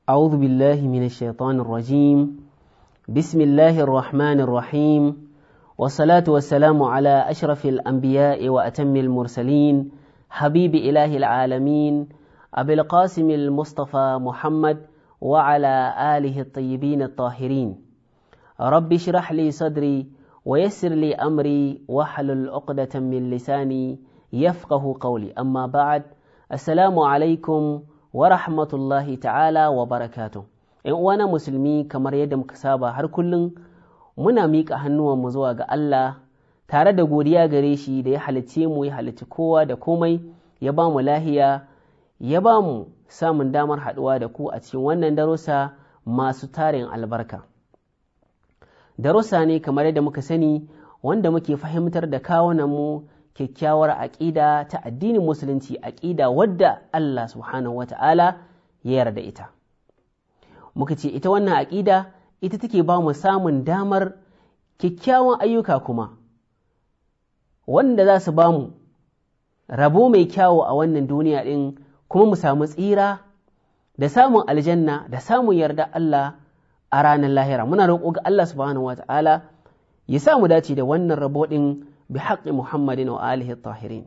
أعوذ بالله من الشيطان الرجيم. بسم الله الرحمن الرحيم، والصلاة والسلام على أشرف الأنبياء وأتم المرسلين، حبيب إله العالمين أبي القاسم المصطفى محمد وعلى آله الطيبين الطاهرين. رب اشرح لي صدري ويسر لي أمري واحلل عقدة من لساني يفقه قولي. أما بعد، السلام عليكم wa rahmatullahi ta'ala wa barakatuh. ‘Yan uwana musulmi, kamar yadda muka saba har kullum muna miƙa hannuwanmu zuwa ga Allah tare da godiya gare shi da ya halicce mu, ya halicci kowa da komai, ya ba mu lahiya, ya ba mu samun damar haɗuwa da ku a cikin wannan darussa masu tarin albarka. Darussa ne kamar yadda muka sani wanda muke fahimtar da kawunanmu kyakkyawar aƙida ta addinin musulunci, aƙida wadda Allah subhanahu wa ta'ala ya yarda ita. Muka ce ita wannan aƙida ita take ba mu samun damar kyakkyawan ayyuka kuma wanda za su ba mu rabo mai kyawu a wannan duniya ɗin, kuma mu samu tsira da samun aljanna da samun yarda Allah a ranar lahira. Muna roƙo ga Allah subhanahu wa ta'ala ya sa mu dace da wannan rabo ɗin بحق محمد وآله الطاهرين.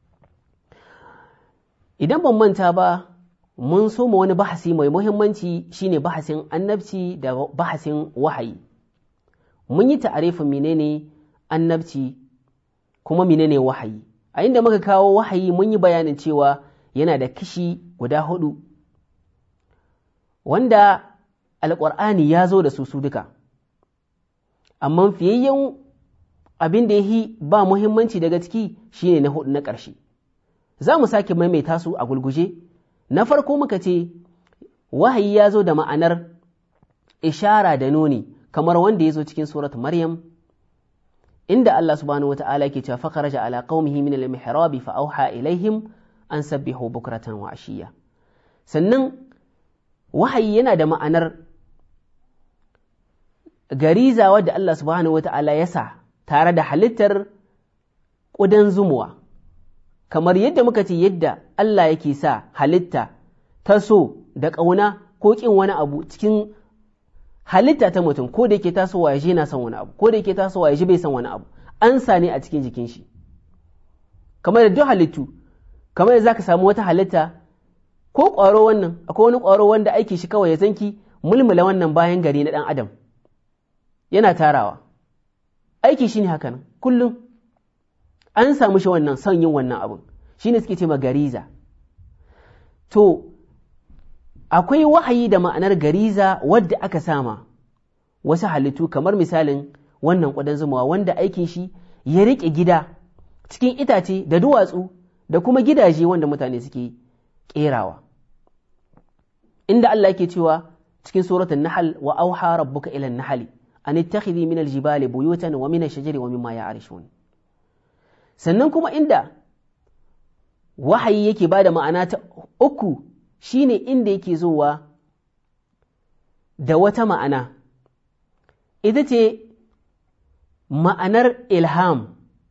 Idan ban manta ba, mun soma wani bahasi mai muhimmanci shine bahasin annabci da bahasin wahayi. Mun yi ta'arifin menene annabci kuma menene wahayi. A inda muka kawo wahayi mun yi bayanin cewa yana da kishi guda 4 wanda Alƙur'ani ya zo da su duka. Amma fiyayyen abin da ya yi ba muhimmanci daga ciki shine na 4 na ƙarshe. Za mu sake maimaita su a gulguje. Na farko muka ce wahayi ya zo da ma'anar ishara da nuni, kamar wanda ya zo cikin surat Maryam, inda Allah subhanahu wa ta'ala ke cewa fakharaja ala qaumihi min al-mihrabi fa auha ilaihim an sabbihu bukratan wa ashiya. Sannan wahayi yana da ma'anar gariza wadda Allah subhanahu wa ta'ala ya sa tare da halittar ƙudan zumuwa, kamar yadda muka ce yadda Allah yake sa halitta ta so da ƙauna ko ƙin wani abu cikin halitta ta mutum, ko da yake tasowa ya je na son wani abu, ko da yake tasowa ya je bai son wani abu, an sa ne a cikin jikin shi. Kamar da duk halittu, kamar da za ka samu wata halitta ko ƙwaro, wannan akwai wani ƙwaro wanda aiki shi kawai ya zanki mulmula wannan bayan gari na ɗan adam yana tarawa. Aiki shi ne haka nan, kullum an samu shi wannan son yin wannan abin, shi ne suke ce ma gariza. To, akwai wahayi da ma'anar gariza wadda aka sama wasu halittu, kamar misalin wannan ƙudan zumawa wanda aikin shi ya riƙe gida cikin itace da duwatsu da kuma gidaje wanda mutane suke ƙerawa. Inda Allah ke cewa cikin suratul Nahl, wa auha rabbuka ila nahli an ittakhidhi min aljibali buyutan wa min ash-shajari wa mimma ya'rishun. Sannan kuma inda wahayi yake bada ma'ana ta 3 shine inda yake zuwa da wata ma'ana, ita ce ma'anar ilham.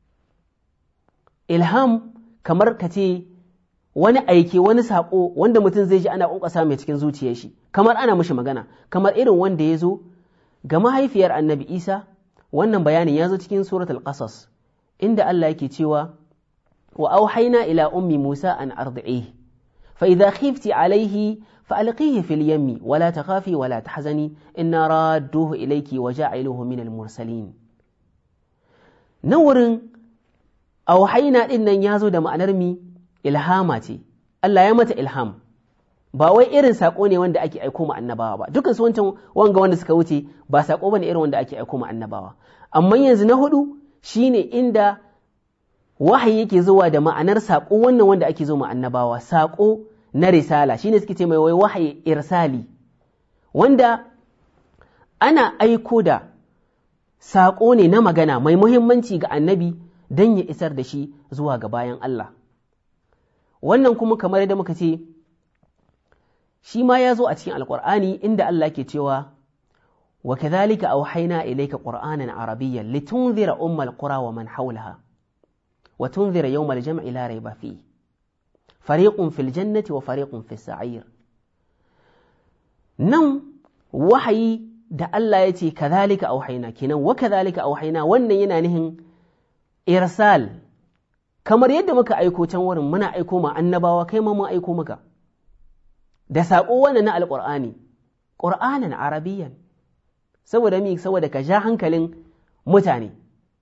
Ilham kamar ka ce wani aike, wani saƙo wanda mutum zai ji ana ƙunƙasa mai cikin zuciyar shi, kamar ana mishi magana, kamar irin wanda ya zo ga mahaifiyar annabi Isa. Wannan bayanin ya zo cikin suratul Qasas, inda Allah yake cewa wa auhayna ila ummi Musa an ardi'ihi fa idha khifti alayhi fa alqihi fil yammi wa la takhafi wa la tahzani inna radduhu ilayki wa ja'iluhu min al mursalin. Nan wurin auhayna din nan ya zo da ma'anar mi ilhama ce, Allah ya mata ilham, ba wai irin saƙo ne wanda ake aiko ma annabawa ba. Dukkan su wancan wanda suka wuce ba saƙo bane irin wanda ake aiko ma annabawa. Amma yanzu na 4 shine inda wahayi yake zuwa da ma'anar saƙo, wannan wanda ake zo ma annabawa, saƙo na risala, shine suke ce mai wai wahayi irsali, wanda ana aiko da saƙo ne na magana mai muhimmanci ga annabi don ya isar da shi zuwa ga bayan Allah. Wannan kuma kamar yadda muka ce shi ma ya zo a cikin Alƙur'ani, inda Allah ke cewa wa kadhalika auhayna ilayka qur'anan arabiyyan litunzira ummal qura wa man hawlaha wa tunzira yawmal jam'i la rayba fihi fariqun fil jannati wa fariqun fis sa'ir. nan wahayi da Allah ya ce kadhalika auhayna, kenan wa kadhalika auhayna, wannan yana nihin irsal, kamar yadda muka aiko can wurin muna aiko ma annabawa, kai ma mun aiko maka da saƙo wannan na alƙur'ani, ƙur'anan arabiyyan, saboda ka ja hankalin mutane.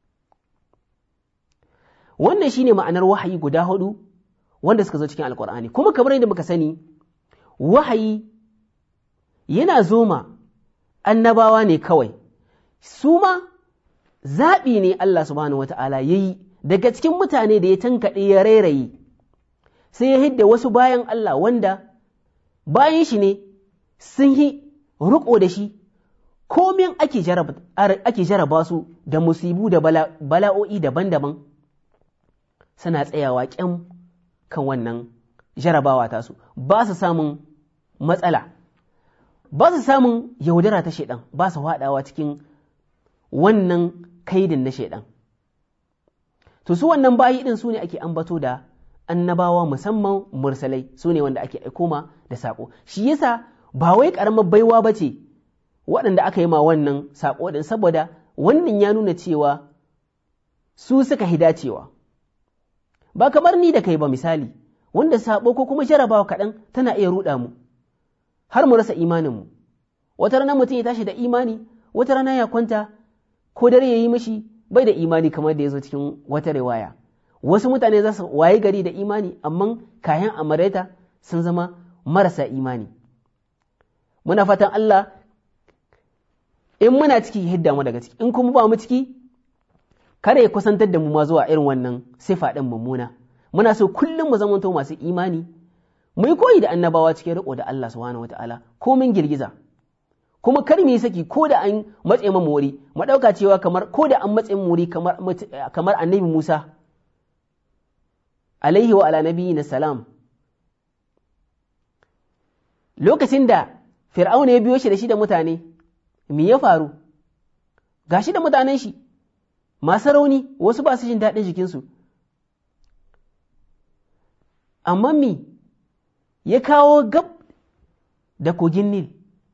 Wannan shine ma'anar wahayi guda 4 wanda suka zo cikin alƙur'ani. Kuma kamar yadda muka sani, wahayi yana zoma annabawa ne kawai, su ma zaɓi ne Allah subhanahu wata'ala ya yi daga cikin mutane da ya tankaɗe ya rairayi, sai ya hidda wasu bayan Allah wanda bayan shi ne sun yi riƙo da shi, komin ake jaraba su da musibu da bala'o'i daban-daban, suna tsayawa ƙyan kan wannan jarabawa tasu, ba su samun matsala, ba su samun yaudara ta shaidan, ba su haɗawa cikin wannan kaidin na shaidan. To su wannan bayi ɗin su ne ake ambato da annabawa, musamman mursalai, su ne wanda ake aiko ma da saƙo. Shi yasa ba wai ƙaramar baiwa ba ce waɗanda aka yi ma wannan saƙo ɗin, saboda wannan ya nuna cewa su suka hidacewa, ba kamar ni da kai ba misali, wanda saɓo ko kuma jarabawa kaɗan tana iya ruɗa mu har mu rasa imaninmu. Wata rana mutum ya tashi da imani, wata rana ya kwanta ko dare ya yi mishi bai da imani, kamar da ya zo cikin wata riwaya. Wasu mutane za su waye gari da imani, amma kayan amaraita sun zama marasa imani. Muna fatan Allah in muna ciki hidda mu daga ciki, in kuma ba mu ciki kada ya kusantar da mu ma zuwa irin wannan sifa ɗin mummuna. Muna so kullum mu zamanto masu imani, mu yi koyi da annabawa cikin riko da Allah subhanahu wataala ko min girgiza, kuma kar mu yi saki ko da an matse mu wuri, mu ɗauka cewa ko da an matse mu wuri kamar annabi Musa alaihi wa ala nabiyina salam, lokacin da Fir'auna ya biyo shi da shi da mutane, me ya faru? Gashi da mutanen shi masu rauni, wasu ba su jin daɗin jikinsu, amma mi ya kawo gab da kogin Nil,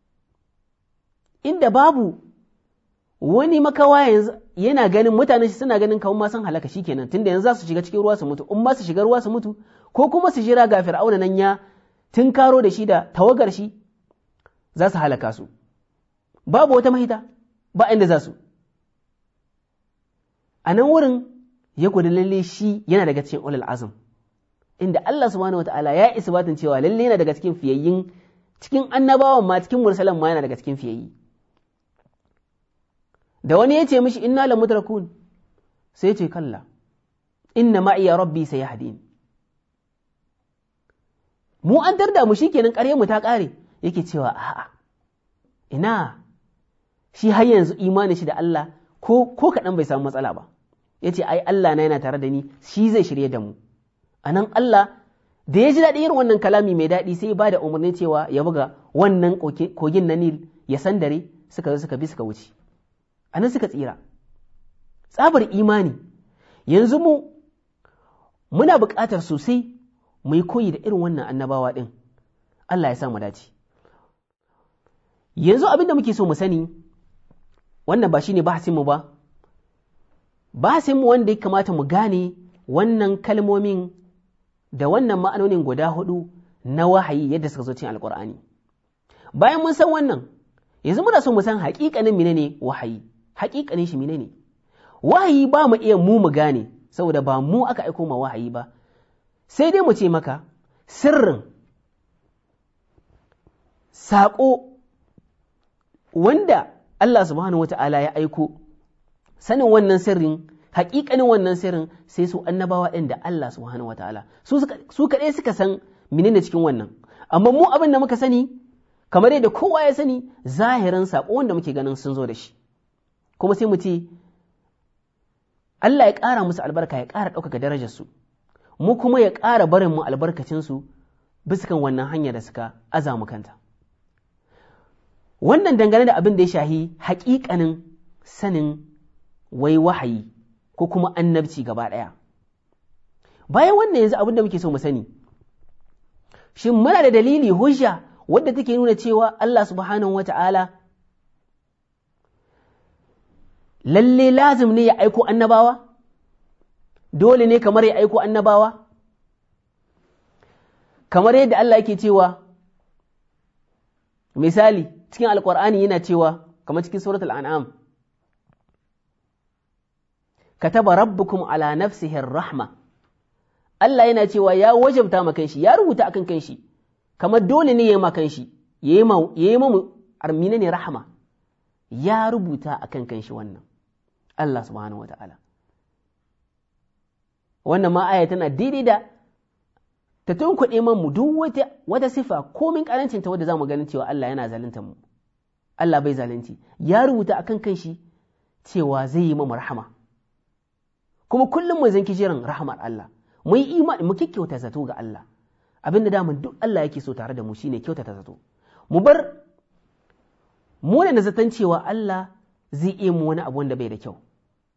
inda babu wani makawa, yanzu yana ganin mutanen shi suna ganin kawun ma sun halaka shikenan, tunda yanzu za su shiga cikin ruwa su mutu, in ma su shiga ruwa su mutu, ko kuma su jira ga Fir'auna nan ya tunkaro da shi da tawagar shi za su halaka su, babu wata mahita, ba inda za su. A nan wurin ya gudu lalle shi yana daga cikin ulul azm, inda Allah subhanahu wataala ya isbatin cewa lalle yana daga cikin fiyayyin, cikin annabawan ma, cikin mursalan ma yana daga cikin fiyayyi. Da wani ya ce mishi inna la mudrakun, sai ya ce kalla inna ma'iya rabbi sayahdin, mu an tarda mu shikenan, ƙarya mu ta ƙare. Yake cewa a'a, ina shi har yanzu imanin shi da Allah ko kaɗan bai samu matsala ba. Ya ce ai Allah na yana tare da ni, shi zai shirye da mu. A nan Allah da ya ji daɗi irin wannan kalami mai daɗi, sai ya ba da umarni cewa ya buga wannan kogin na Nil ya sandare, suka zo suka bi suka wuce. A nan suka tsira. Tsabar imani. Yanzu muna buƙatar sosai mu yi koyi da irin wannan annabawa ɗin. Allah ya sa mu dace. Yanzu abin da muke so mu sani, wannan ba shi ne bahasinmu ba, bahasinmu wanda ya kamata mu gane wannan kalmomin da wannan ma'anonin guda 4 na wahayi yadda suka zo cikin alkur'ani. Bayan mun san wannan, yanzu muna so mu san haƙiƙanin menene wahayi, haƙiƙanin shi menene. Wahayi ba mu iya mu gane, saboda ba mu aka aiko ma wahayi ba, sai dai mu ce maka sirrin saƙo wanda Allah subhanahu wata'ala ya aiko, sanin wannan sirrin, haƙiƙanin wannan sirrin sai su annabawa ɗin da Allah subhanahu wata'ala su kaɗai suka san menene cikin wannan. Amma mu abin da muka sani, kamar yadda kowa ya sani, zahirin saƙo wanda muke ganin sun zo da shi, kuma sai mu ce Allah ya ƙara musu albarka, ya ƙara ɗaukaka darajarsu, mu kuma ya ƙara barin mu albarkacinsu bisa kan wannan hanya da suka azamu kanta. Wannan dangane da abin da ya shahi haƙiƙanin sanin wai wahayi ko kuma annabci gaba ɗaya. Bayan wannan yanzu abin da muke so mu sani, shin muna da dalili hujja wadda take nuna cewa Allah subhanahu wata'ala lalle lazim ne ya aiko annabawa, dole ne kamar ya aiko annabawa, kamar yadda Allah yake cewa misali cikin alkur'ani yana cewa kamar cikin suratul an'am kataba rabbukum ala nafsihi rahma, Allah yana cewa ya wajabta ma kanshi, ya rubuta akan kanshi kamar dole ne ya yi ma kanshi, ya yi mamu armina ne rahama, ya rubuta akan kanshi wannan Allah subhanahu wa ta'ala. Wannan ma aya tana daidai da ta tunkuɗe mu duk wata sifa komin ƙarancinta wadda za mu ganin cewa Allah yana zalunta mu. Allah bai zalunci, ya rubuta akan kanshi cewa zai yi mamu rahama. Kuma kullum mu zanki jiran rahamar Allah, mu yi imani, mu kyauta zato ga Allah. Abinda daman duk Allah yake so tare da mu shine kyautata zato. Mu bar mu da zaton cewa Allah zai iya mu wani abu wanda bai da kyau.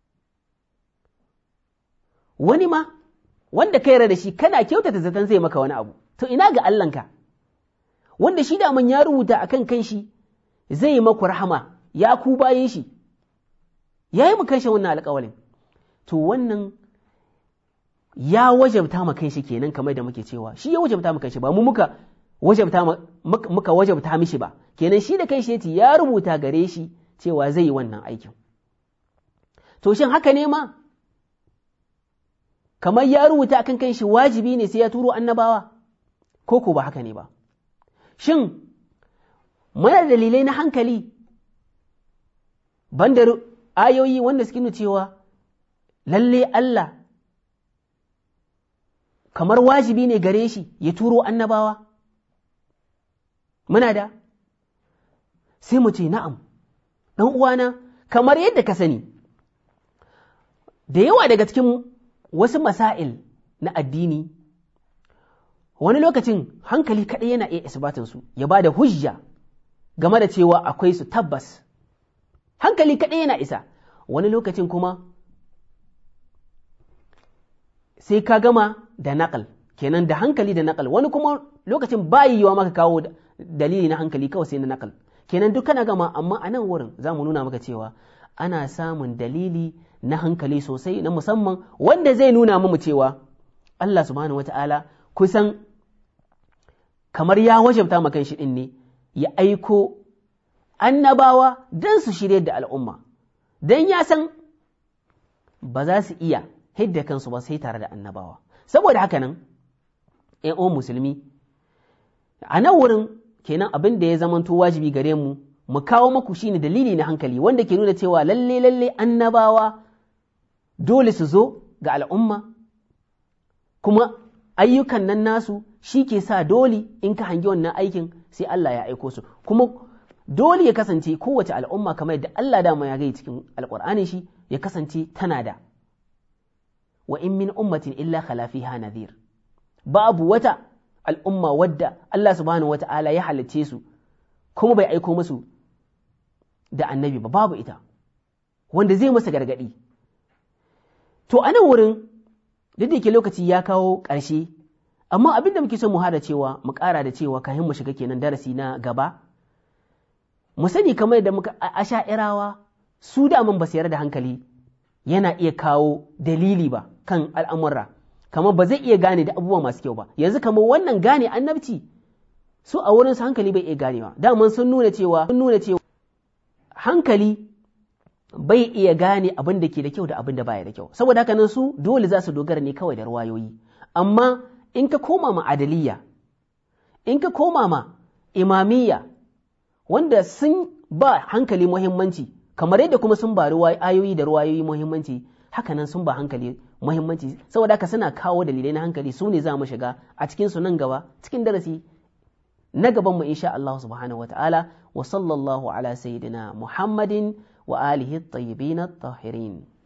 Wani ma wanda ka yarda da shi kana kyautata zaton zai maka wani abu, to ina ga Allahnka wanda shi daman ya rubuta akan kanshi zai yi maku rahama, ya ku bayin shi, ya yi mu kanshi wannan alƙawalin, to wannan ya wajabta ma kanshi kenan, kamar da muke cewa shi ya wajabta ma kanshi, ba mu muka wajabta mishi ba, kenan shi da kanshi yace ya rubuta gare shi cewa zai yi wannan aikin. To shin haka ne ma kamar ya rubuta akan kanshi wajibi ne sai ya turo annabawa, ko ba haka ne ba? Shin muna da dalilai na hankali banda ayoyi wanda suke nuna cewa lalle Allah kamar wajibi ne gare shi ya turo annabawa? Muna da? Sai mu ce na'am, ɗan uwana, kamar yadda ka sani, da yawa daga cikin wasu masail na addini, wani lokacin hankali kaɗai yana iya isbatinsu, ya ba da hujja game da cewa akwai su tabbas, hankali kaɗai yana isa. Wani lokacin kuma sai ka gama da naƙal, kenan da hankali da naƙal, wani kuma lokacin ba yiwuwa maka kawo dalili na hankali, kawai sai na naƙal, kenan duk kana gama. Amma a nan wurin za mu nuna maka cewa ana samun dalili na hankali sosai na musamman wanda zai nuna mu cewa Allah subhanahu wata'ala kusan kamar ya wajabta makan shi ɗin ne ya aiko annabawa don su shirye da al'umma, don ya san ba za su iya hidda kansu ba sai tare da annabawa. Saboda haka nan, ‘yan musulmi, a nan wurin kenan abin da ya zamanto wajibi gare mu kawo maku shine dalili na hankali wanda ke nuna cewa lalle annabawa dole su zo ga al'umma, kuma ayyukan nan nasu shi ke sa dole in ka hangi wannan aikin sai Allah ya aiko su, kuma dole ya kasance kowace al'umma kamar yadda Allah dama ya gai cikin alƙur'ani shi ya kasance tana da wa in min ummatin illa khala fiha nadhir, babu wata al'umma wadda Allah subhanahu wata'ala ya halicce su kuma bai aiko musu da annabi ba, babu ita wanda zai masa gargadi. To a nan wurin duk da ke lokaci ya kawo ƙarshe, amma abin da muke son mu hada cewa mu ƙara da cewa kayan mu shiga kenan darasi na gaba, mu sani kamar da muka asha'irawa su da mun ba su yarda da hankali yana iya kawo dalili ba kan al'amura, kamar ba zai iya gane da abubuwa masu kyau ba. Yanzu kamar wannan gane annabci su a wurin su hankali bai iya ganewa, daman sun nuna cewa hankali bai iya gane abin da ke da kyau da abin da baya da kyau, saboda haka nan su dole za su dogara ne kawai da ruwayoyi. Amma in ka koma ma adaliyya, in ka koma ma imamiyya, wanda sun ba hankali muhimmanci kamar yadda kuma sun ba ayoyi da ruwayoyi muhimmanci, haka nan sun ba hankali muhimmanci, saboda haka suna kawo dalilai na hankali, su ne za mu shiga a cikin su nan gaba cikin darasi na gaban mu insha Allah subhanahu wataala. Wa sallallahu ala sayyidina Muhammadin wa alihi at-tayyibin at-tahirin.